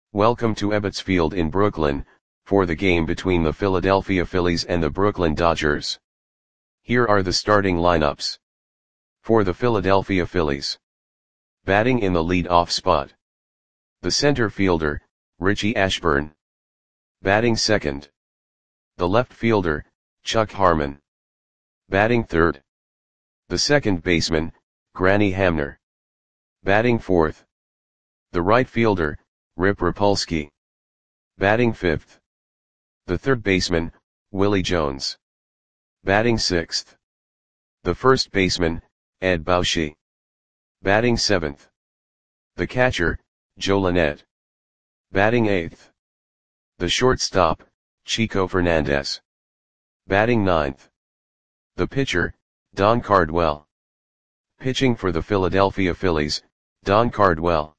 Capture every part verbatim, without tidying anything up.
Welcome to Ebbets Field in Brooklyn, for the game between the Philadelphia Phillies and the Brooklyn Dodgers. Here are the starting lineups. For the Philadelphia Phillies. Batting in the lead-off spot. The center fielder, Richie Ashburn. Batting second. The left fielder, Chuck Harmon. Batting third. The second baseman, Granny Hamner. Batting fourth. The right fielder, Rip Rapolsky. Batting fifth. The third baseman, Willie Jones. Batting sixth. The first baseman, Ed Bauschy. Batting seventh. The catcher, Joe Lynette. Batting eighth. The shortstop, Chico Fernandez. Batting ninth. The pitcher, Don Cardwell. Pitching for the Philadelphia Phillies, Don Cardwell.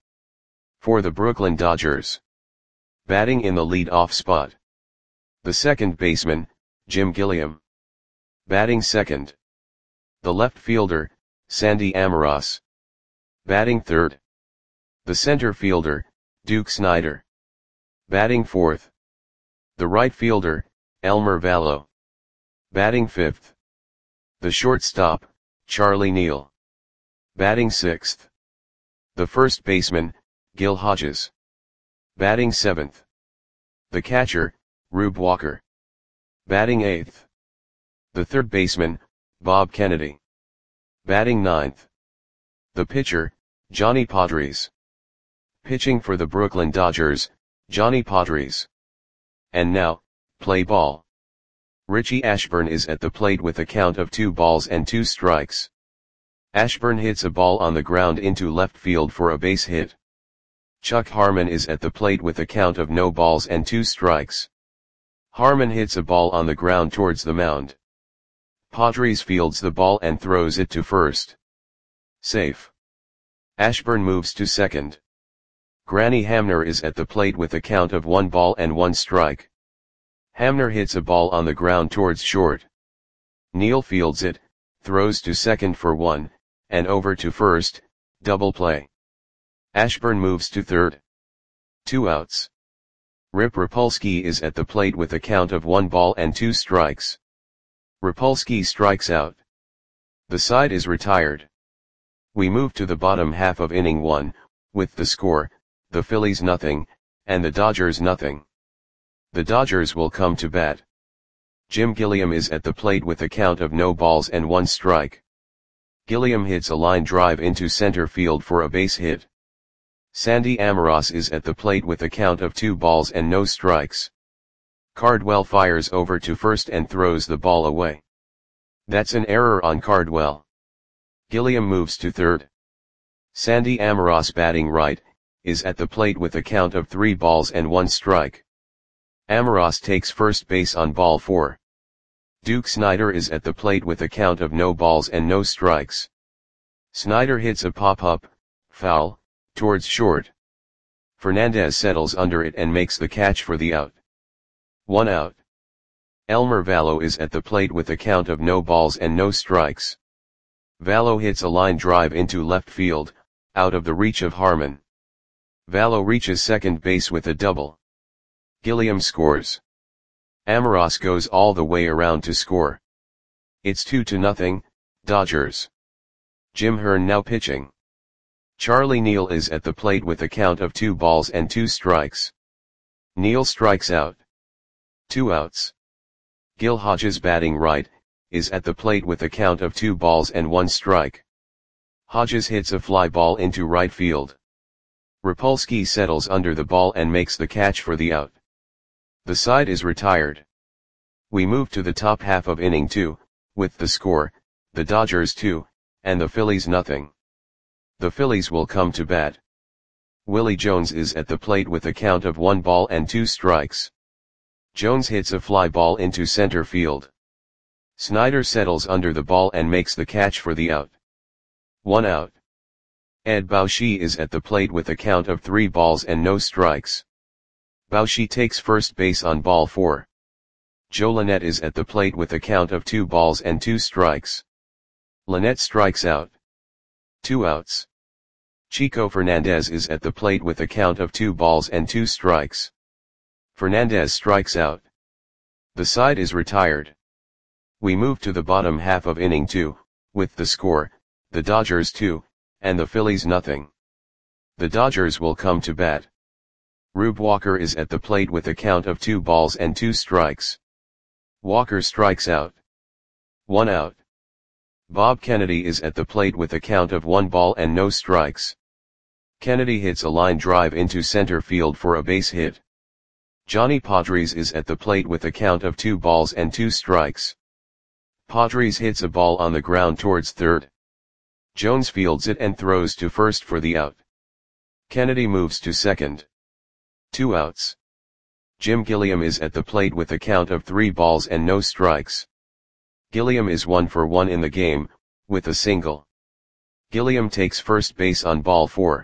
For the Brooklyn Dodgers. Batting in the lead-off spot. The second baseman, Jim Gilliam. Batting second. The left fielder, Sandy Almiroz. Batting third. The center fielder, Duke Snider. Batting fourth. The right fielder, Elmer Valo. Batting fifth. The shortstop, Charlie Neal. Batting sixth. The first baseman, Gil Hodges. Batting seventh. The catcher, Rube Walker. Batting eighth. The third baseman, Bob Kennedy. Batting ninth. The pitcher, Johnny Podres. Pitching for the Brooklyn Dodgers, Johnny Podres. And now, play ball. Richie Ashburn is at the plate with a count of two balls and two strikes. Ashburn hits a ball on the ground into left field for a base hit. Chuck Harmon is at the plate with a count of no balls and two strikes. Harmon hits a ball on the ground towards the mound. Podres fields the ball and throws it to first. Safe. Ashburn moves to second. Granny Hamner is at the plate with a count of one ball and one strike. Hamner hits a ball on the ground towards short. Neal fields it, throws to second for one, and over to first, double play. Ashburn moves to third. Two outs. Rip Rapolsky is at the plate with a count of one ball and two strikes. Rapolsky strikes out. The side is retired. We move to the bottom half of inning one, with the score, the Phillies nothing, and the Dodgers nothing. The Dodgers will come to bat. Jim Gilliam is at the plate with a count of no balls and one strike. Gilliam hits a line drive into center field for a base hit. Sandy Almiroz is at the plate with a count of two balls and no strikes. Cardwell fires over to first and throws the ball away. That's an error on Cardwell. Gilliam moves to third. Sandy Almiroz, batting right, is at the plate with a count of three balls and one strike. Almiroz takes first base on ball four. Duke Snider is at the plate with a count of no balls and no strikes. Snider hits a pop-up, foul, towards short. Fernandez settles under it and makes the catch for the out. One out. Elmer Valo is at the plate with a count of no balls and no strikes. Valo hits a line drive into left field, out of the reach of Harmon. Valo reaches second base with a double. Gilliam scores. Almiroz goes all the way around to score. It's two to nothing, Dodgers. Jim Hearn now pitching. Charlie Neal is at the plate with a count of two balls and two strikes. Neal strikes out. Two outs. Gil Hodges, batting right, is at the plate with a count of two balls and one strike. Hodges hits a fly ball into right field. Rapolsky settles under the ball and makes the catch for the out. The side is retired. We move to the top half of inning two, with the score, the Dodgers two, and the Phillies nothing. The Phillies will come to bat. Willie Jones is at the plate with a count of one ball and two strikes. Jones hits a fly ball into center field. Snider settles under the ball and makes the catch for the out. One out. Ed Bauschy is at the plate with a count of three balls and no strikes. Bauschy takes first base on ball four. Joe Lynette is at the plate with a count of two balls and two strikes. Lynette strikes out. Two outs. Chico Fernandez is at the plate with a count of two balls and two strikes. Fernandez strikes out. The side is retired. We move to the bottom half of inning two, with the score, the Dodgers two, and the Phillies nothing. The Dodgers will come to bat. Rube Walker is at the plate with a count of two balls and two strikes. Walker strikes out. One out. Bob Kennedy is at the plate with a count of one ball and no strikes. Kennedy hits a line drive into center field for a base hit. Johnny Padres is at the plate with a count of two balls and two strikes. Padres hits a ball on the ground towards third. Jones fields it and throws to first for the out. Kennedy moves to second. Two outs. Jim Gilliam is at the plate with a count of three balls and no strikes. Gilliam is one for one in the game, with a single. Gilliam takes first base on ball four.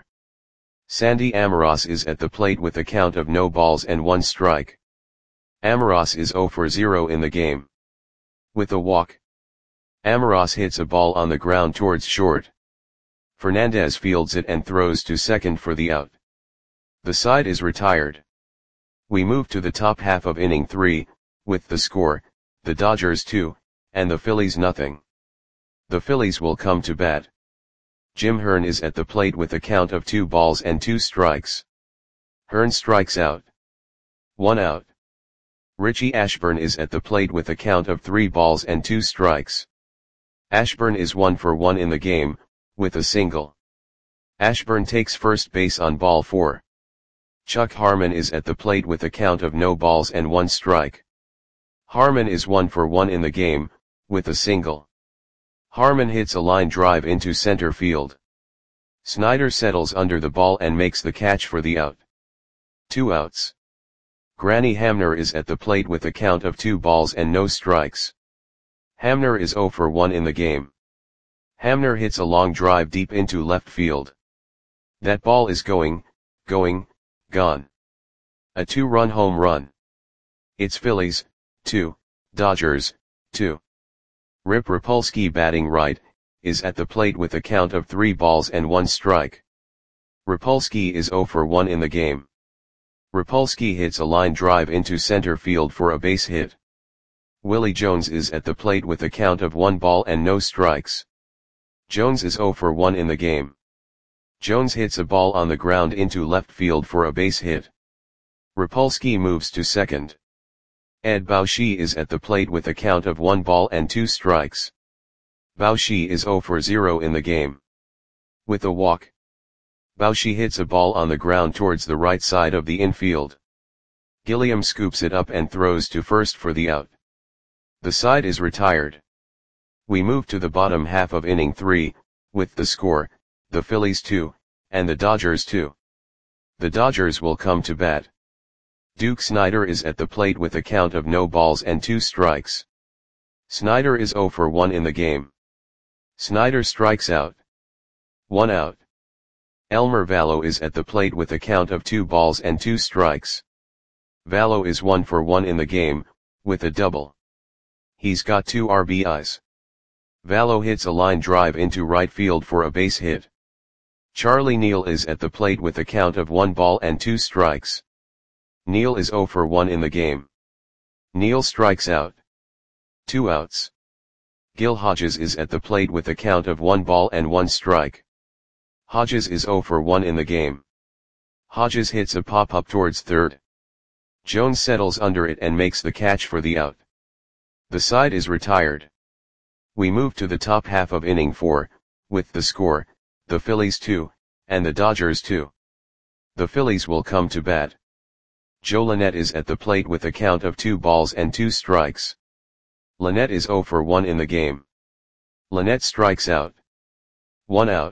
Sandy Amoros is at the plate with a count of no balls and one strike. Amoros is zero for zero in the game. With a walk, Amoros hits a ball on the ground towards short. Fernandez fields it and throws to second for the out. The side is retired. We move to the top half of inning three, with the score, the Dodgers two, and the Phillies nothing. The Phillies will come to bat. Jim Hearn is at the plate with a count of two balls and two strikes. Hearn strikes out. One out. Richie Ashburn is at the plate with a count of three balls and two strikes. Ashburn is one for one in the game, with a single. Ashburn takes first base on ball four. Chuck Harmon is at the plate with a count of no balls and one strike. Harmon is one for one in the game, with a single. Harmon hits a line drive into center field. Snyder settles under the ball and makes the catch for the out. Two outs. Granny Hamner is at the plate with a count of two balls and no strikes. Hamner is zero for one in the game. Hamner hits a long drive deep into left field. That ball is going, going, gone. A two-run home run. It's Phillies, two, Dodgers, two. Rip Rapolsky batting right, is at the plate with a count of three balls and one strike. Rapolsky is zero for one in the game. Rapolsky hits a line drive into center field for a base hit. Willie Jones is at the plate with a count of one ball and no strikes. Jones is zero for one in the game. Jones hits a ball on the ground into left field for a base hit. Rapolsky moves to second. Ed Bauschy is at the plate with a count of one ball and two strikes. Bauschy is zero for zero in the game. With a walk, Bauschy hits a ball on the ground towards the right side of the infield. Gilliam scoops it up and throws to first for the out. The side is retired. We move to the bottom half of inning three, with the score, the Phillies two, and the Dodgers two. The Dodgers will come to bat. Duke Snider is at the plate with a count of no balls and two strikes. Snider is zero for one in the game. Snider strikes out. One out. Elmer Vallo is at the plate with a count of two balls and two strikes. Vallo is one for one in the game, with a double. He's got two R B Is. Vallo hits a line drive into right field for a base hit. Charlie Neal is at the plate with a count of one ball and two strikes. Neal is zero for one in the game. Neal strikes out. Two outs. Gil Hodges is at the plate with a count of one ball and one strike. Hodges is zero for one in the game. Hodges hits a pop-up towards third. Jones settles under it and makes the catch for the out. The side is retired. We move to the top half of inning four, with the score, the Phillies two, and the Dodgers two. The Phillies will come to bat. Joe Lynette is at the plate with a count of two balls and two strikes. Lynette is zero for one in the game. Lynette strikes out. One out.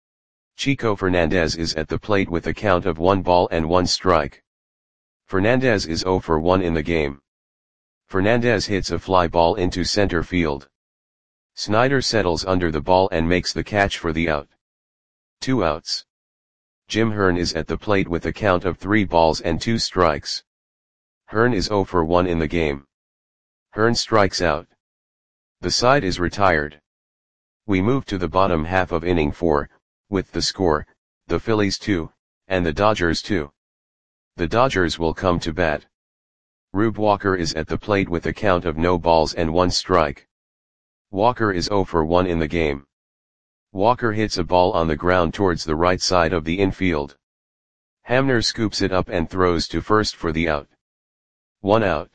Chico Fernandez is at the plate with a count of one ball and one strike. Fernandez is zero for one in the game. Fernandez hits a fly ball into center field. Snyder settles under the ball and makes the catch for the out. Two outs. Jim Hearn is at the plate with a count of three balls and two strikes. Hearn is zero for one in the game. Hearn strikes out. The side is retired. We move to the bottom half of inning four, with the score, the Phillies two, and the Dodgers two. The Dodgers will come to bat. Rube Walker is at the plate with a count of no balls and one strike. Walker is zero for one in the game. Walker hits a ball on the ground towards the right side of the infield. Hamner scoops it up and throws to first for the out. One out.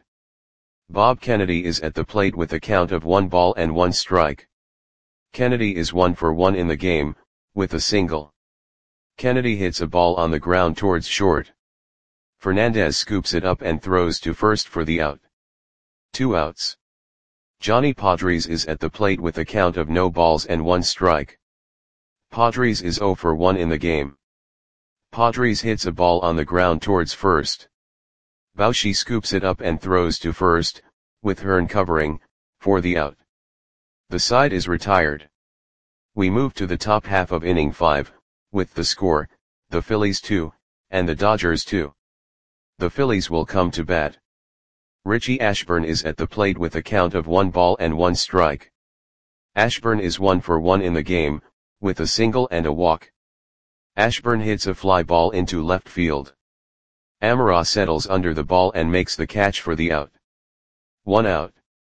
Bob Kennedy is at the plate with a count of one ball and one strike. Kennedy is one for one in the game, with a single. Kennedy hits a ball on the ground towards short. Fernandez scoops it up and throws to first for the out. Two outs. Johnny Padres is at the plate with a count of no balls and one strike. Padres is zero for one in the game. Padres hits a ball on the ground towards first. Bauchi scoops it up and throws to first, with Hearn covering, for the out. The side is retired. We move to the top half of inning five, with the score, the Phillies two, and the Dodgers two. The Phillies will come to bat. Richie Ashburn is at the plate with a count of one ball and one strike. Ashburn is one for one in the game, with a single and a walk. Ashburn hits a fly ball into left field. Amara settles under the ball and makes the catch for the out. One out.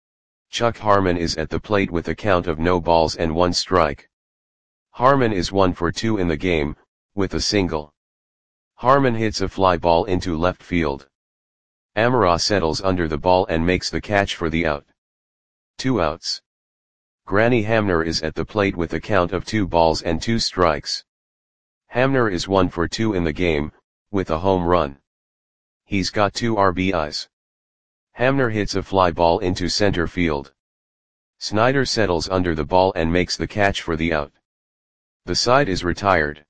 Chuck Harmon is at the plate with a count of no balls and one strike. Harmon is one for two in the game, with a single. Harmon hits a fly ball into left field. Amara settles under the ball and makes the catch for the out. Two outs. Granny Hamner is at the plate with a count of two balls and two strikes. Hamner is one for two in the game, with a home run. He's got two R B Is. Hamner hits a fly ball into center field. Snyder settles under the ball and makes the catch for the out. The side is retired.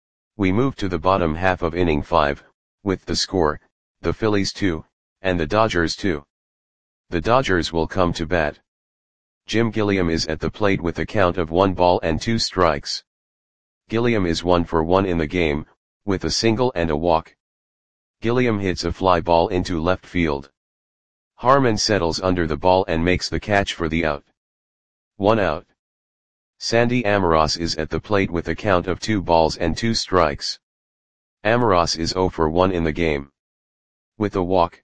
We move to the bottom half of inning five, with the score, the Phillies two, and the Dodgers two. The Dodgers will come to bat. Jim Gilliam is at the plate with a count of one ball and two strikes. Gilliam is one for one in the game, with a single and a walk. Gilliam hits a fly ball into left field. Harmon settles under the ball and makes the catch for the out. One out. Sandy Amaros is at the plate with a count of two balls and two strikes. Amaros is zero for one in the game. With a walk.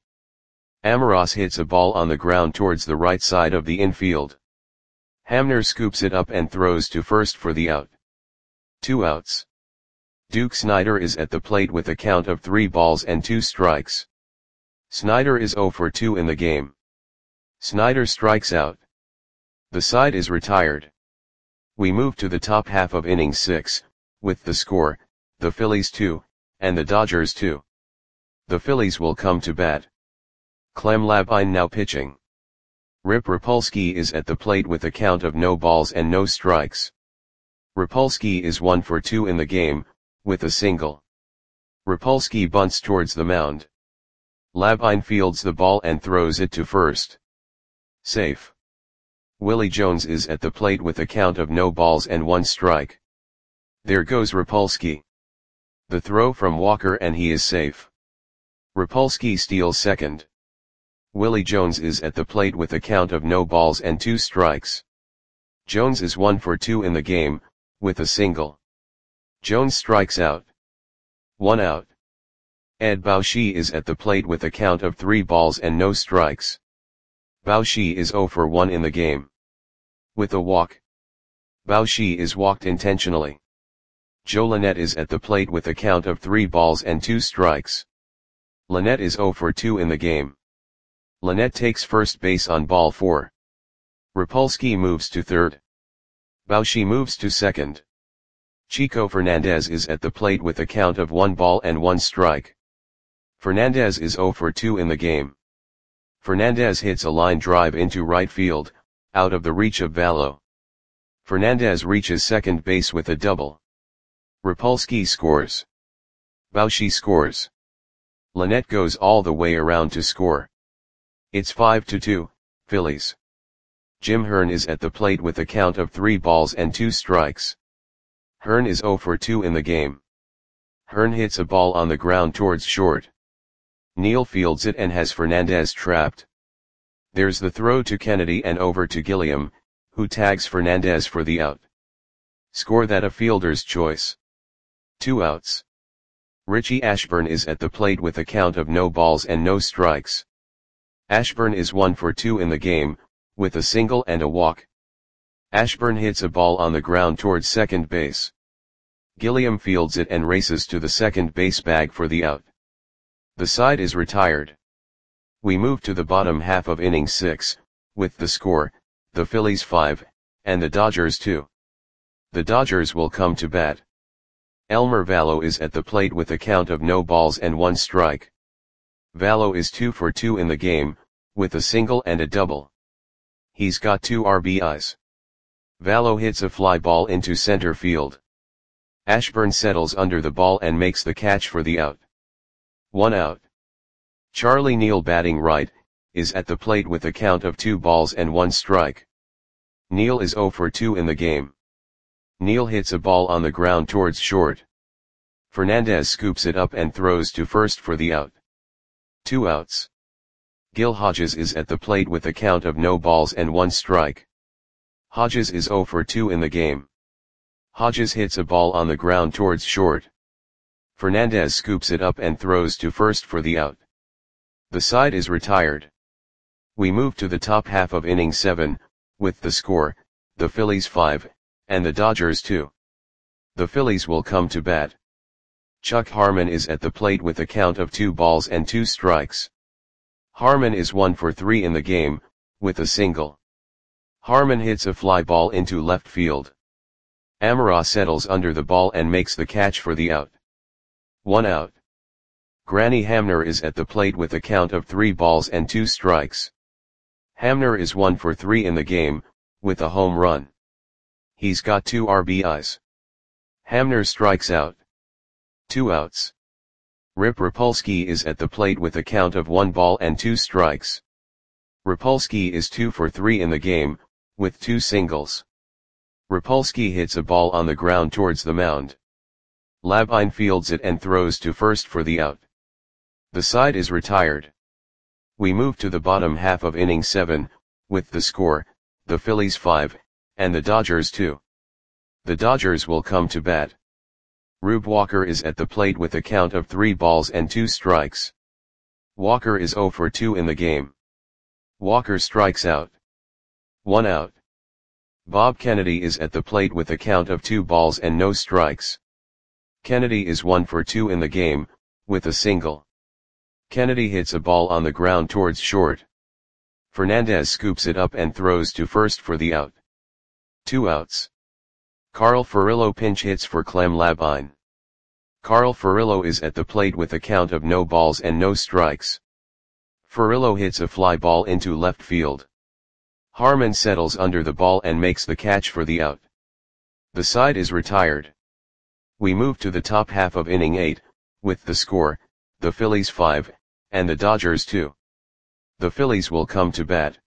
Amaros hits a ball on the ground towards the right side of the infield. Hamner scoops it up and throws to first for the out. Two outs. Duke Snyder is at the plate with a count of three balls and two strikes. Snyder is zero for two in the game. Snyder strikes out. The side is retired. We move to the top half of inning six, with the score, the Phillies two, and the Dodgers two. The Phillies will come to bat. Clem Labine now pitching. Rip Rapolsky is at the plate with a count of no balls and no strikes. Rapolsky is one for two in the game, with a single. Rapolsky bunts towards the mound. Labine fields the ball and throws it to first. Safe. Willie Jones is at the plate with a count of no balls and one strike. There goes Rapolsky. The throw from Walker and he is safe. Rapolsky steals second. Willie Jones is at the plate with a count of no balls and two strikes. Jones is one for two in the game, with a single. Jones strikes out. One out. Ed Bauchi is at the plate with a count of three balls and no strikes. Bauchi is zero for one in the game. With a walk. Bauchi is walked intentionally. Joe Lynette is at the plate with a count of three balls and two strikes. Lynette is zero for two in the game. Lynette takes first base on ball four. Rapolsky moves to third. Bauchi moves to second. Chico Fernandez is at the plate with a count of one ball and one strike. Fernandez is zero for two in the game. Fernandez hits a line drive into right field, out of the reach of Vallo. Fernandez reaches second base with a double. Rapolsky scores. Bauchi scores. Lynette goes all the way around to score. It's five to two, Phillies. Jim Hearn is at the plate with a count of three balls and two strikes. Hearn is zero for two in the game. Hearn hits a ball on the ground towards short. Neal fields it and has Fernandez trapped. There's the throw to Kennedy and over to Gilliam, who tags Fernandez for the out. Score that a fielder's choice. Two outs. Richie Ashburn is at the plate with a count of no balls and no strikes. Ashburn is one for two in the game, with a single and a walk. Ashburn hits a ball on the ground towards second base. Gilliam fields it and races to the second base bag for the out. The side is retired. We move to the bottom half of inning six, with the score, the Phillies five, and the Dodgers two. The Dodgers will come to bat. Elmer Vallo is at the plate with a count of no balls and one strike. Vallo is two for two in the game, with a single and a double. He's got two R B Is. Vallo hits a fly ball into center field. Ashburn settles under the ball and makes the catch for the out. One out. Charlie Neal, batting right, is at the plate with a count of two balls and one strike. Neal is zero for two in the game. Neal hits a ball on the ground towards short. Fernandez scoops it up and throws to first for the out. Two outs. Gil Hodges is at the plate with a count of no balls and one strike. Hodges is zero for two in the game. Hodges hits a ball on the ground towards short. Fernandez scoops it up and throws to first for the out. The side is retired. We move to the top half of inning seven, with the score, the Phillies five, and the Dodgers two. The Phillies will come to bat. Chuck Harmon is at the plate with a count of two balls and two strikes. Harmon is one for three in the game, with a single. Harmon hits a fly ball into left field. Amara settles under the ball and makes the catch for the out. One out. Granny Hamner is at the plate with a count of three balls and two strikes. Hamner is one for three in the game, with a home run. He's got two R B Is. Hamner strikes out. Two outs. Rip Rapolsky is at the plate with a count of one ball and two strikes. Rapolsky is two for three in the game, with two singles. Rapolsky hits a ball on the ground towards the mound. Labine fields it and throws to first for the out. The side is retired. We move to the bottom half of inning seven, with the score, the Phillies five, and the Dodgers two. The Dodgers will come to bat. Rube Walker is at the plate with a count of three balls and two strikes. Walker is zero for two in the game. Walker strikes out. One out. Bob Kennedy is at the plate with a count of two balls and no strikes. Kennedy is one for two in the game, with a single. Kennedy hits a ball on the ground towards short. Fernandez scoops it up and throws to first for the out. Two outs. Carl Furillo pinch hits for Clem Labine. Carl Furillo is at the plate with a count of no balls and no strikes. Furillo hits a fly ball into left field. Harmon settles under the ball and makes the catch for the out. The side is retired. We move to the top half of inning eight, with the score, the Phillies five, and the Dodgers two. The Phillies will come to bat.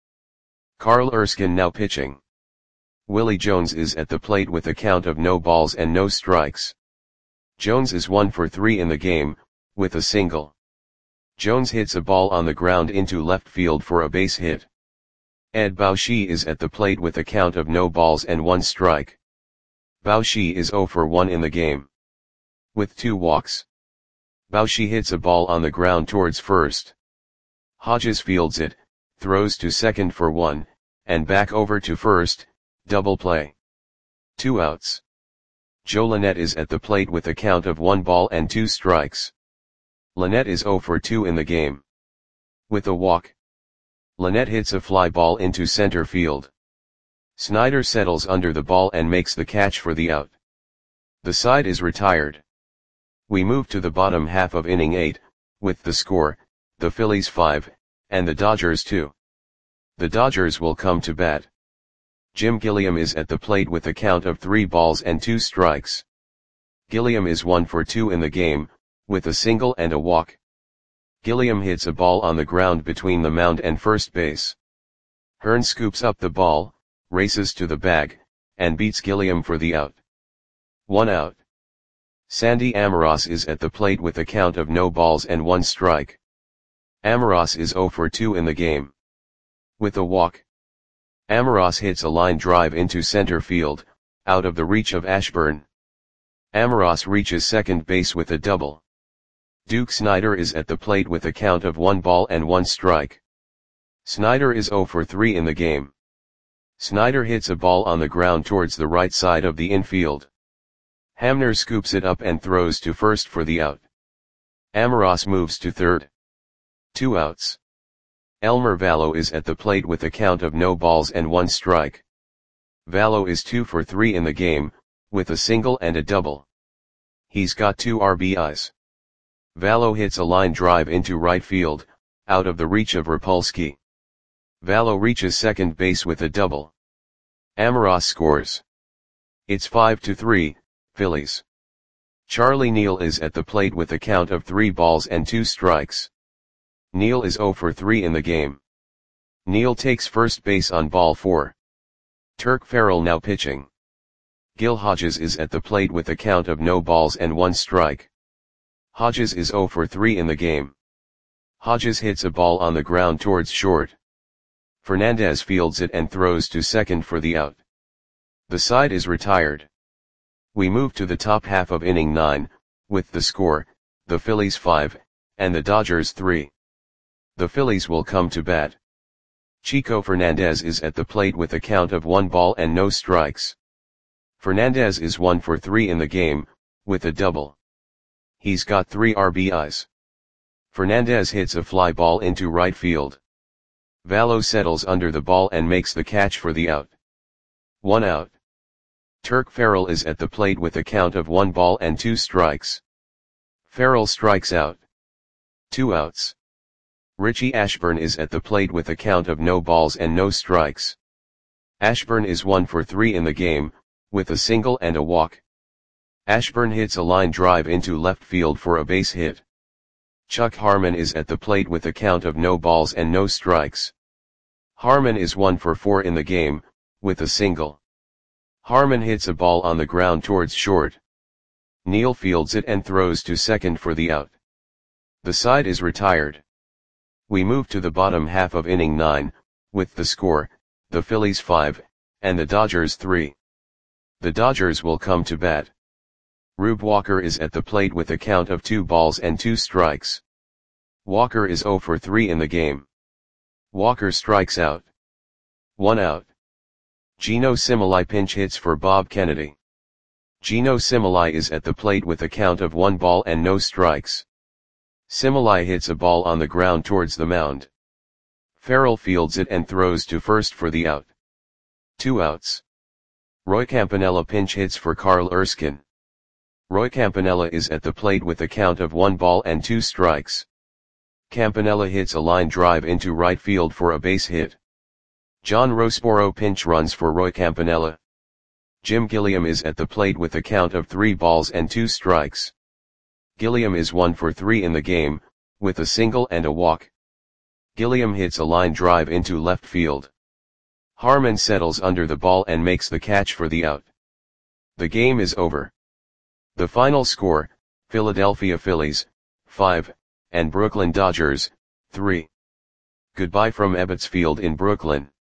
Carl Erskine now pitching. Willie Jones is at the plate with a count of no balls and no strikes. Jones is one for three in the game, with a single. Jones hits a ball on the ground into left field for a base hit. Ed Bauschy is at the plate with a count of no balls and one strike. Bauschy is zero for one in the game. With two walks. Bauschy hits a ball on the ground towards first. Hodges fields it, throws to second for one, and back over to first, double play. Two outs. Joe Lynette is at the plate with a count of one ball and two strikes. Lynette is zero for two in the game. With a walk. Lynette hits a fly ball into center field. Snyder settles under the ball and makes the catch for the out. The side is retired. We move to the bottom half of inning eight, with the score, the Phillies five, and the Dodgers two. The Dodgers will come to bat. Jim Gilliam is at the plate with a count of three balls and two strikes. Gilliam is one for two in the game, with a single and a walk. Gilliam hits a ball on the ground between the mound and first base. Hearn scoops up the ball, races to the bag, and beats Gilliam for the out. One out. Sandy Amoros is at the plate with a count of no balls and one strike. Amoros is zero for two in the game. With a walk. Amoros hits a line drive into center field, out of the reach of Ashburn. Amoros reaches second base with a double. Duke Snider is at the plate with a count of one ball and one strike. Snider is zero for three in the game. Snider hits a ball on the ground towards the right side of the infield. Hamner scoops it up and throws to first for the out. Amoros moves to third. Two outs. Elmer Valo is at the plate with a count of no balls and one strike. Valo is two for three in the game, with a single and a double. He's got two R B Is. Valo hits a line drive into right field, out of the reach of Rapolsky. Valo reaches second base with a double. Amoros scores. It's five to three, Phillies. Charlie Neal is at the plate with a count of three balls and two strikes. Neal is zero for three in the game. Neal takes first base on ball four. Turk Farrell now pitching. Gil Hodges is at the plate with a count of no balls and one strike. Hodges is zero for three in the game. Hodges hits a ball on the ground towards short. Fernandez fields it and throws to second for the out. The side is retired. We move to the top half of inning nine, with the score, the Phillies five, and the Dodgers three. The Phillies will come to bat. Chico Fernandez is at the plate with a count of one ball and no strikes. Fernandez is one for three in the game, with a double. He's got three R B Is. Fernandez hits a fly ball into right field. Valo settles under the ball and makes the catch for the out. One out. Turk Farrell is at the plate with a count of one ball and two strikes. Farrell strikes out. Two outs. Richie Ashburn is at the plate with a count of no balls and no strikes. Ashburn is one for three in the game, with a single and a walk. Ashburn hits a line drive into left field for a base hit. Chuck Harmon is at the plate with a count of no balls and no strikes. Harmon is one for four in the game, with a single. Harmon hits a ball on the ground towards short. Neal fields it and throws to second for the out. The side is retired. We move to the bottom half of inning nine, with the score, the Phillies five, and the Dodgers three. The Dodgers will come to bat. Rube Walker is at the plate with a count of two balls and two strikes. Walker is zero for three in the game. Walker strikes out. One out. Gino Cimoli pinch hits for Bob Kennedy. Gino Cimoli is at the plate with a count of one ball and no strikes. Cimoli hits a ball on the ground towards the mound. Farrell fields it and throws to first for the out. Two outs. Roy Campanella pinch hits for Carl Erskine. Roy Campanella is at the plate with a count of one ball and two strikes. Campanella hits a line drive into right field for a base hit. John Rosporo pinch runs for Roy Campanella. Jim Gilliam is at the plate with a count of three balls and two strikes. Gilliam is one for three in the game, with a single and a walk. Gilliam hits a line drive into left field. Harmon settles under the ball and makes the catch for the out. The game is over. The final score, Philadelphia Phillies, five, and Brooklyn Dodgers, three. Goodbye from Ebbets Field in Brooklyn.